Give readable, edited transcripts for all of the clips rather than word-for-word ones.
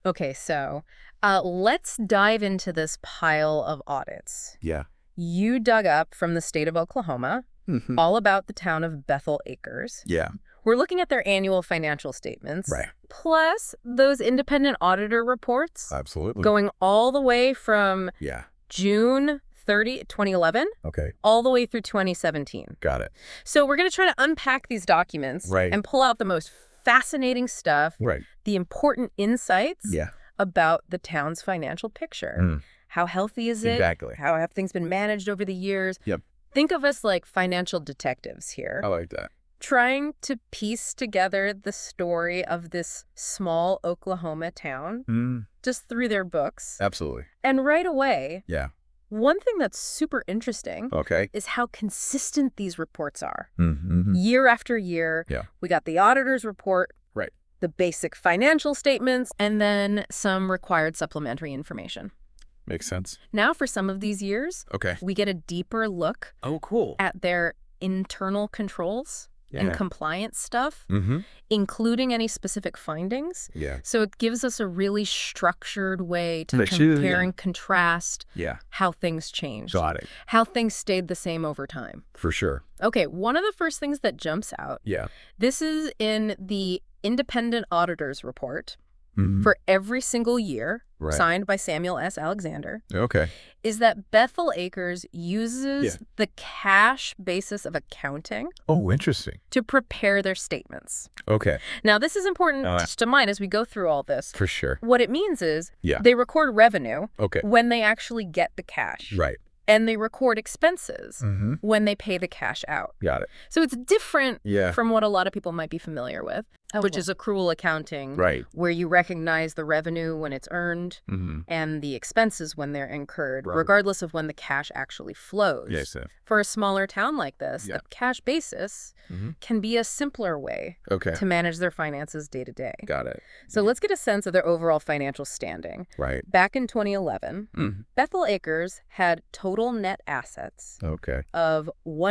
Okay, so let's dive into this pile of audits. Yeah. You dug up from the state of Oklahoma Hmm. all about the town of Bethel Acres. Yeah. We're looking at their annual financial statements, Right. plus those independent auditor reports Absolutely. going all the way from Yeah. June 30, 2011, Okay. all the way through 2017. Got it. So we're going to try to unpack these documents Right. and pull out the most fascinating stuff, Right. the important insights Yeah. about the town's financial picture. Mm. How healthy is it? Exactly. How have things been managed over the years? Yep. Think of us like financial detectives here, I like that. trying to piece together the story of this small Oklahoma town Mm. just through their books. Absolutely. And right away, Yeah. one thing that's super interesting Okay. is how consistent these reports are. Mm-hmm. Year after year, Yeah. we got the auditor's report, Right. the basic financial statements, and then some required supplementary information. Makes sense. Now, for some of these years, Okay. we get a deeper look Oh, cool. at their internal controls and compliance stuff, Mm-hmm. including any specific findings. Yeah. So it gives us a really structured way to They should, compare yeah. and contrast Yeah. how things changed, Got it. how things stayed the same over time. For sure. Okay, one of the first things that jumps out, Yeah. this is in the independent auditor's report Mm-hmm. for every single year, Right. signed by Samuel S. Alexander, Okay. is that Bethel Acres uses Yeah. the cash basis of accounting Oh, interesting. to prepare their statements. Okay. Now, this is important Oh, yeah. to mind as we go through all this. For sure. What it means is Yeah. they record revenue Okay. when they actually get the cash. Right. And they record expenses Mm-hmm. when they pay the cash out. Got it. So it's different Yeah. from what a lot of people might be familiar with, which is accrual accounting, Right. where you recognize the revenue when it's earned Mm-hmm. and the expenses when they're incurred, Right. regardless of when the cash actually flows. Yes. For a smaller town like this, Yeah. the cash basis Mm-hmm. can be a simpler way Okay. to manage their finances day to day. Got it. So let's get a sense of their overall financial standing. Right. Back in 2011, Mm. Bethel Acres had total net assets Okay. of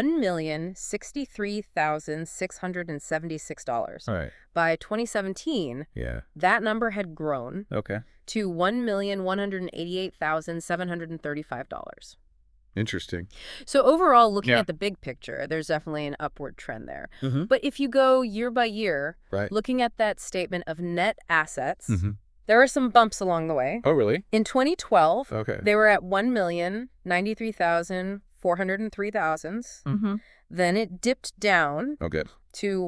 $1,063,676. All right. By 2017, Yeah. that number had grown Okay. to $1,188,735. Interesting. So overall, looking Yeah. at the big picture, there's definitely an upward trend there. Mm-hmm. But if you go year by year, Right. looking at that statement of net assets, Mm-hmm. there are some bumps along the way. Oh, really? In 2012, Okay. they were at $1,093,403. Mm-hmm. Then it dipped down Okay. to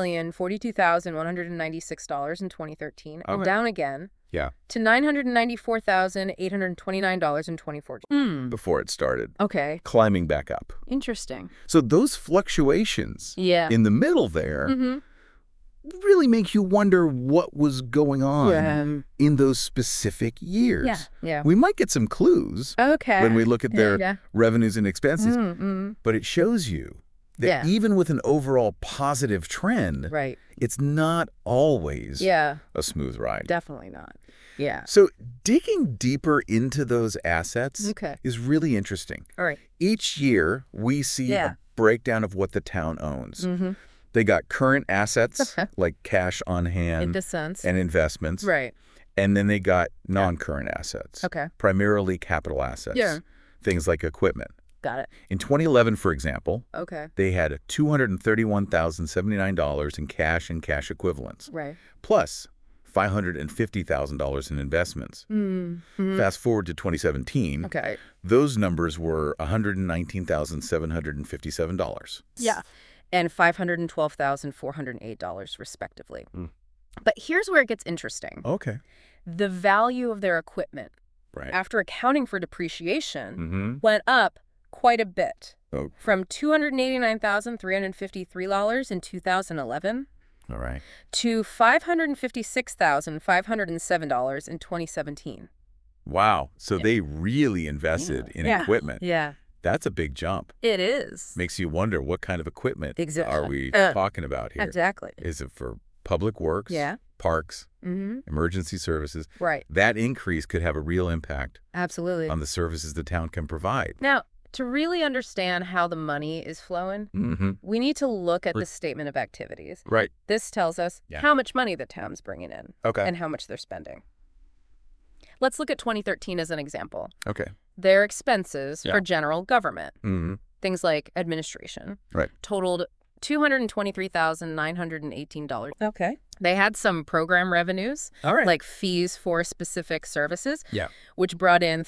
$1,042,196 in 2013, and Okay. down again Yeah. to $994,829 in 2014. Before it started Okay, climbing back up. interesting. So those fluctuations Yeah. in the middle there Mm-hmm. really make you wonder what was going on in those specific years. Yeah, yeah. We might get some clues Okay. when we look at their Yeah. revenues and expenses, Mm-hmm. but it shows you that Yeah. even with an overall positive trend, Right. it's not always Yeah, a smooth ride. definitely not. Yeah. So digging deeper into those assets Okay. is really interesting. All right. Each year, we see Yeah. a breakdown of what the town owns. Mm-hmm. They got current assets, like cash on In hand this sense. and investments. Right. And then they got non-current assets, Okay. primarily capital assets, Yeah. things like equipment. Got it. In 2011, for example, Okay. they had $231,079 in cash and cash equivalents, Right. plus $550,000 in investments. Mm-hmm. Fast forward to 2017, Okay. those numbers were $119,757. Yeah. And $512,408, respectively. Mm. But here's where it gets interesting. Okay. The value of their equipment, Right. after accounting for depreciation, Mm-hmm. went up quite a bit. Oh. From $289,353 in 2011 All right. to $556,507 in 2017. Wow. So they really invested in Yeah. equipment. Yeah, That's a big jump. it is. Makes you wonder what kind of equipment Exactly. are we talking about here? Exactly. Is it for public works, Yeah. parks, Mm-hmm. emergency services? Right. That increase could have a real impact Absolutely. on the services the town can provide. Now, to really understand how the money is flowing, Mm-hmm. we need to look at the statement of activities. Right. This tells us Yeah. how much money the town's bringing in Okay. and how much they're spending. Let's look at 2013 as an example. Okay. Their expenses Yeah. for general government, Mm-hmm. things like administration, Right. totaled $223,918. Okay. They had some program revenues, All right. like fees for specific services, Yeah. which brought in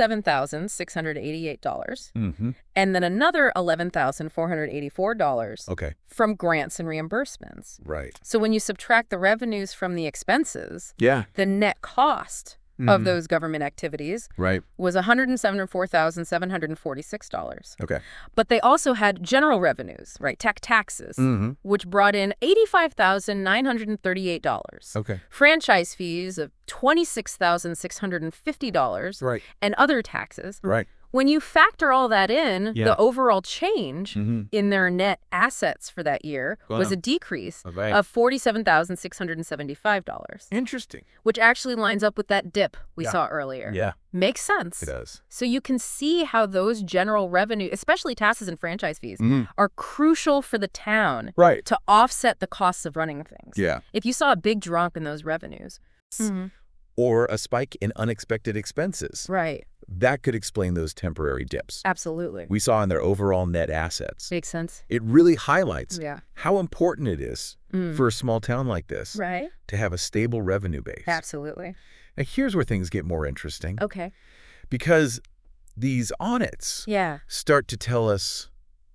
$37,688, Mm-hmm. and then another $11,484 Okay. from grants and reimbursements. Right. So when you subtract the revenues from the expenses, Yeah. the net cost of those government activities Right. was $174,746. Okay. But they also had general revenues, right, taxes, Mm-hmm. which brought in $85,938. Okay. Franchise fees of $26,650 Right. and other taxes. Right. When you factor all that in, Yeah. the overall change Mm-hmm. in their net assets for that year Go was on. a decrease Okay. of $47,675, Interesting. which actually lines up with that dip we Yeah. saw earlier. Yeah. Makes sense. It does. So you can see how those general revenue, especially taxes and franchise fees, Mm-hmm. are crucial for the town Right. to offset the costs of running things. Yeah. If you saw a big drop in those revenues. Or a spike in unexpected expenses. Right. That could explain those temporary dips Absolutely. we saw in their overall net assets. Makes sense. It really highlights Yeah. how important it is for a small town like this Right. to have a stable revenue base. Absolutely. Now, here's where things get more interesting, Okay. because these audits Yeah. start to tell us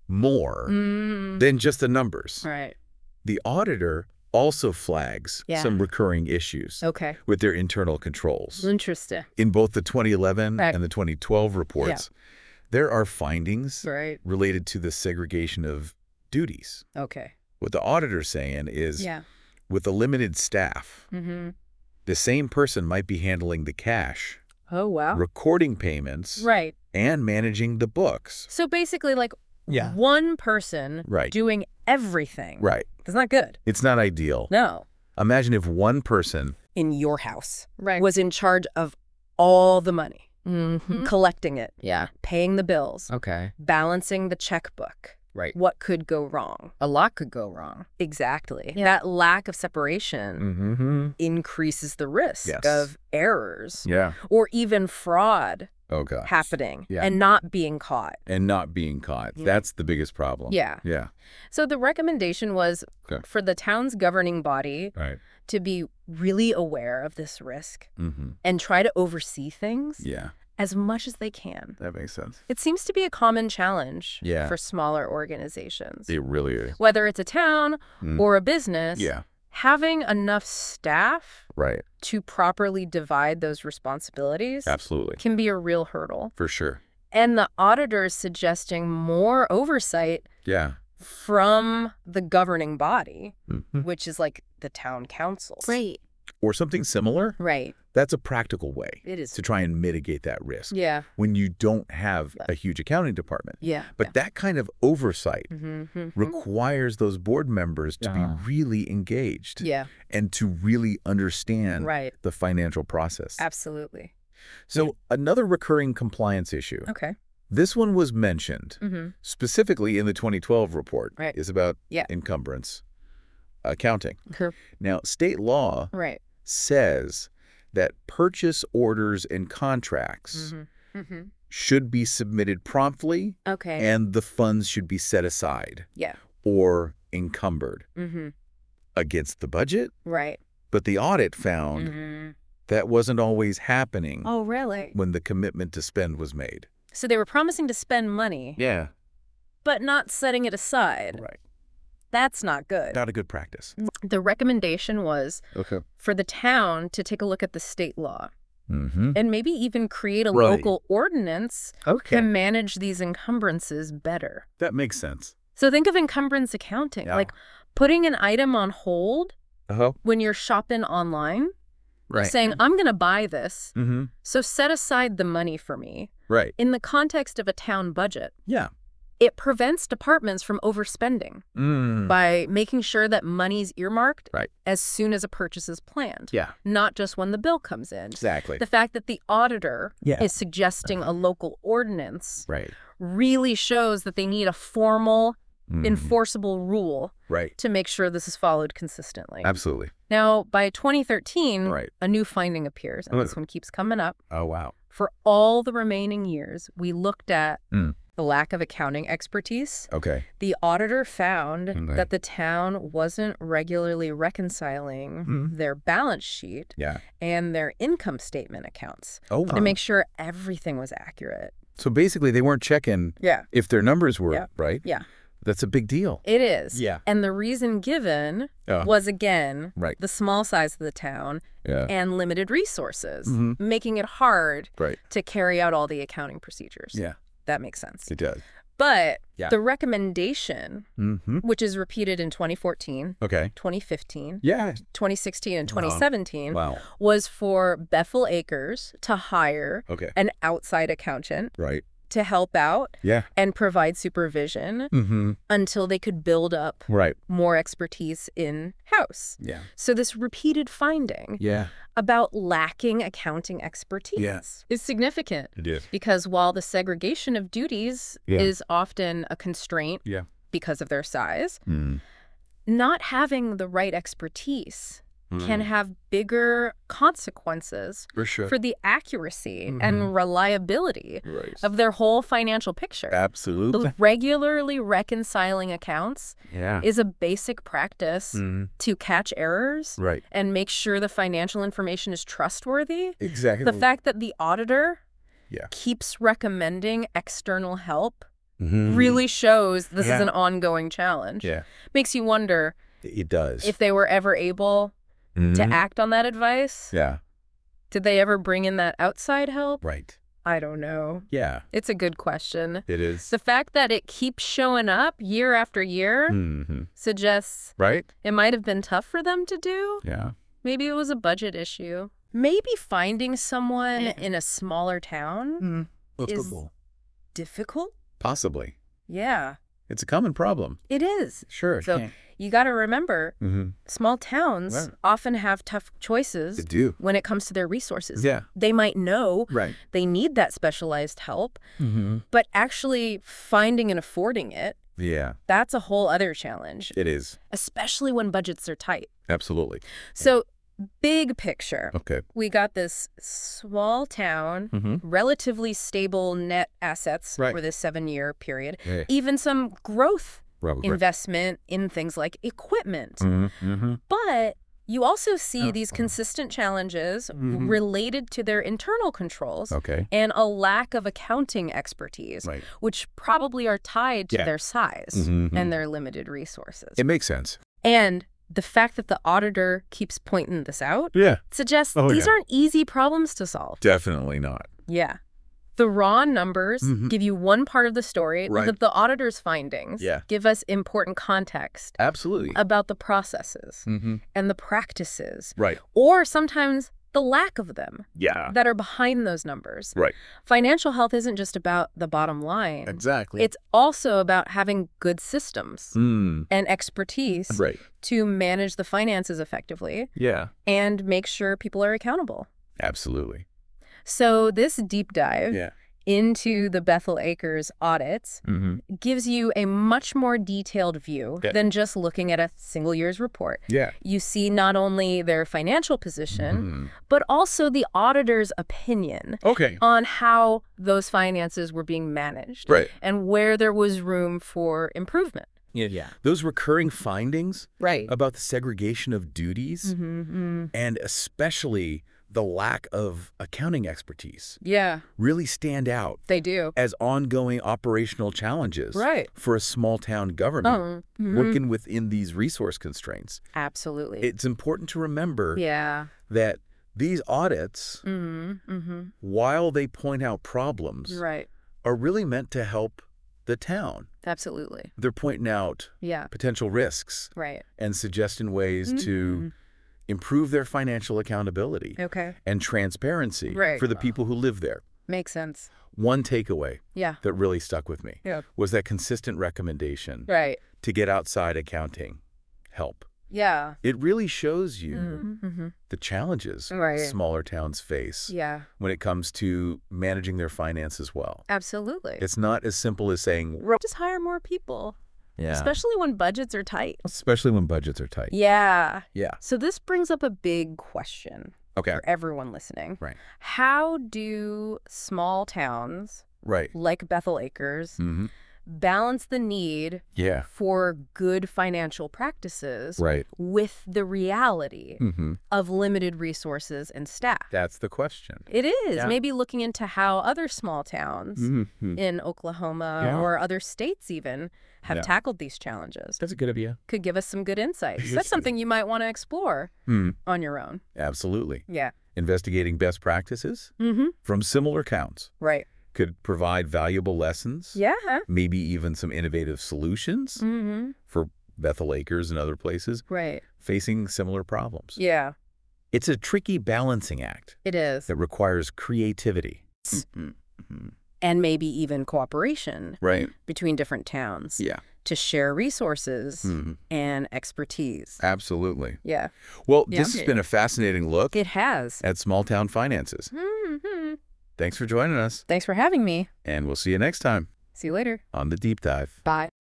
more Mm. than just the numbers. Right. The auditor also flags Yeah. some recurring issues Okay. with their internal controls. Interesting. In both the 2011 Right. and the 2012 reports, there are findings Right. related to the segregation of duties. Okay. What the auditor's saying is, Yeah. with a limited staff, Mm-hmm. the same person might be handling the cash, Oh, wow. recording payments, Right. and managing the books. So basically, like, Yeah. one person Right. doing everything. Right. That's not good. It's not ideal. No. Imagine if one person, In your house Right. was in charge of all the money, Mm-hmm. collecting it, Yeah. paying the bills, Okay. balancing the checkbook. Right. What could go wrong? A lot could go wrong. Exactly. Yeah. That lack of separation mm-hmm. increases the risk Yes. of errors Yeah. or even fraud Oh, God. happening Yeah. and not being caught. And not being caught. Yeah. That's the biggest problem. Yeah. Yeah. So the recommendation was Okay. for the town's governing body Right. to be really aware of this risk Mm-hmm. and try to oversee things Yeah. as much as they can. That makes sense. It seems to be a common challenge Yeah. for smaller organizations. It really is. Whether it's a town Mm. or a business, Yeah. having enough staff Right. to properly divide those responsibilities Absolutely. can be a real hurdle. For sure. And the auditor is suggesting more oversight Yeah. from the governing body, Mhm. which is like the town council. Right. Or something similar. Right. That's a practical way It is. to try and mitigate that risk Yeah. when you don't have a huge accounting department. Yeah. But that kind of oversight Mm-hmm. requires those board members to be really engaged Yeah. and to really understand Right. the financial process. Absolutely. So another recurring compliance issue, Okay. this one was mentioned Mm-hmm. specifically in the 2012 report, Right. is about Yeah. encumbrance accounting. Sure. Now, state law Right. says that purchase orders and contracts Mm-hmm. Mm-hmm. should be submitted promptly Okay. and the funds should be set aside Yeah. or encumbered Mm-hmm. against the budget. Right. But the audit found Mm-hmm. that wasn't always happening Oh, really? when the commitment to spend was made. So they were promising to spend money, Yeah. but not setting it aside. Right. That's not good. Not a good practice. The recommendation was Okay. for the town to take a look at the state law Mm-hmm. and maybe even create a Right. local ordinance to Okay. manage these encumbrances better. That makes sense. So think of encumbrance accounting, Yeah. like putting an item on hold Uh-huh. when you're shopping online, Right. saying, I'm going to buy this, Mm-hmm. so set aside the money for me. Right. In the context of a town budget, Yeah. it prevents departments from overspending Mm. by making sure that money's earmarked Right. as soon as a purchase is planned, Yeah. not just when the bill comes in. Exactly. The fact that the auditor Yeah. is suggesting a local ordinance Right. really shows that they need a formal enforceable rule Right. to make sure this is followed consistently. Absolutely. Now, by 2013, Right. a new finding appears, and this one keeps coming up. Oh, wow. For all the remaining years, we looked at Mm. the lack of accounting expertise. Okay. The auditor found Okay. that the town wasn't regularly reconciling their balance sheet Yeah. and their income statement accounts Oh, to make sure everything was accurate. So basically, they weren't checking Yeah. if their numbers were Yeah. right. Yeah. That's a big deal. It is. Yeah. And the reason given Yeah. was, again, Right. the small size of the town Yeah. and limited resources, Mhm. making it hard Right. to carry out all the accounting procedures. Yeah. That makes sense. It does. But Yeah. the recommendation, Mm-hmm. which is repeated in 2014, Okay. 2015, Yeah. 2016, and 2017, Wow. was for Bethel Acres to hire Okay. an outside accountant Right. to help out Yeah. and provide supervision Mm-hmm. until they could build up Right. more expertise in-house. Yeah. So this repeated finding Yeah. about lacking accounting expertise Yeah. is significant It is. because while the segregation of duties Yeah. is often a constraint Yeah. because of their size, Mm. not having the right expertise can Mm. have bigger consequences For sure. for the accuracy Mhm. and reliability Right. of their whole financial picture. Absolutely. Regularly reconciling accounts Yeah. is a basic practice Mm. to catch errors Right. and make sure the financial information is trustworthy. Exactly. The fact that the auditor Yeah. keeps recommending external help Mhm. really shows this is Yeah. an ongoing challenge. Yeah. Makes you wonder It does. if they were ever able to Mhm. act on that advice. Yeah. Did they ever bring in that outside help? Right. I don't know. Yeah. It's a good question. It is. The fact that it keeps showing up year after year Mm-hmm. suggests Right. it might have been tough for them to do. Yeah. Maybe it was a budget issue. Maybe finding someone in a smaller town is difficult. Possibly. Yeah, It's a common problem. it is. Sure. So you got to remember, Mm-hmm. small towns Right. often have tough choices They do. when it comes to their resources. Yeah. They might know Right. they need that specialized help, Mm-hmm. but actually finding and affording it, Yeah. that's a whole other challenge, It is. especially when budgets are tight. Absolutely. So big picture, Okay. we got this small town, Mm-hmm. relatively stable net assets Right. for this 7-year period, Yeah. even some growth Right. investment in things like equipment. Mm-hmm. But you also see Oh. these consistent challenges Mhm. related to their internal controls Okay. and a lack of accounting expertise, Right. which probably are tied to Yeah. their size Mhm. and their limited resources. It makes sense. And the fact that the auditor keeps pointing this out Yeah. suggests Oh, these yeah. aren't easy problems to solve. Definitely not. Yeah. The raw numbers Mhm. give you one part of the story, Right. but the auditor's findings Yeah. give us important context Absolutely. about the processes Mm-hmm. and the practices, Right. or sometimes the lack of them Yeah. that are behind those numbers. Right. Financial health isn't just about the bottom line. Exactly. It's also about having good systems Mm. and expertise Right. to manage the finances effectively Yeah. and make sure people are accountable. Absolutely. So this deep dive Yeah. into the Bethel Acres audits Mm-hmm. gives you a much more detailed view Yeah. than just looking at a single year's report. Yeah. You see not only their financial position, Mhm. but also the auditor's opinion Okay. on how those finances were being managed Right. and where there was room for improvement. Yeah. Those recurring findings Right. about the segregation of duties and especially the lack of accounting expertise Yeah, really stand out they do. as ongoing operational challenges Right. for a small town government Oh, mhm. working within these resource constraints. Absolutely. It's important to remember Yeah. that these audits, while they point out problems, Right. are really meant to help the town. Absolutely. They're pointing out Yeah. potential risks Right. and suggesting ways to improve their financial accountability Okay. and transparency Right. for the people who live there. Makes sense. One takeaway Yeah. that really stuck with me Yeah. was that consistent recommendation Right. to get outside accounting help. Yeah. It really shows you Mm-hmm. the challenges Right. smaller towns face Yeah. when it comes to managing their finances well. Absolutely. It's not as simple as saying, Just hire more people. Yeah. Especially when budgets are tight. Especially when budgets are tight. Yeah. Yeah. So this brings up a big question Okay. for everyone listening. Right. How do small towns Right. like Bethel Acres balance the need Yeah. for good financial practices Right. with the reality of limited resources and staff? That's the question. It is. Yeah. Maybe looking into how other small towns in Oklahoma or other states even have tackled these challenges. That's a good idea. Could give us some good insights. That's something you might want to explore on your own. Absolutely. Yeah. Investigating best practices from similar towns Right. could provide valuable lessons. Yeah. Maybe even some innovative solutions for Bethel Acres and other places Right. facing similar problems. Yeah. It's a tricky balancing act It is. that requires creativity. And maybe even cooperation Right. between different towns Yeah. to share resources and expertise. Absolutely. Yeah. Well, this has been a fascinating look It has. at small town finances. Thanks for joining us, Thanks for having me. and we'll see you next time See you later. on The Deep Dive. Bye.